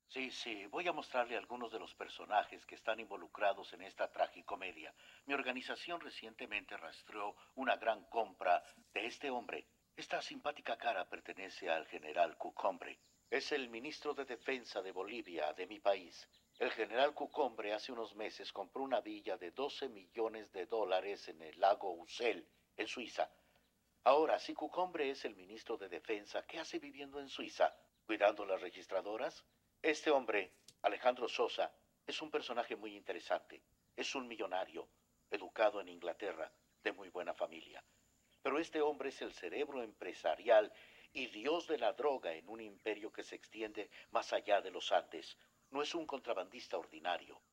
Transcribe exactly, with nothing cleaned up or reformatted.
Sí, sí, voy a mostrarle algunos de los personajes que están involucrados en esta tragicomedia. Mi organización recientemente rastreó una gran compra de este hombre. Esta simpática cara pertenece al general Cucombre. Es el ministro de Defensa de Bolivia, de mi país. El general Cucombre hace unos meses compró una villa de doce millones de dólares en el lago Usel, en Suiza. Ahora, si Cucombre es el ministro de Defensa, ¿qué hace viviendo en Suiza? ¿Cuidando las registradoras? Este hombre, Alejandro Sosa, es un personaje muy interesante. Es un millonario, educado en Inglaterra, de muy buena familia. Pero este hombre es el cerebro empresarial y dios de la droga en un imperio que se extiende más allá de los Andes. No es un contrabandista ordinario.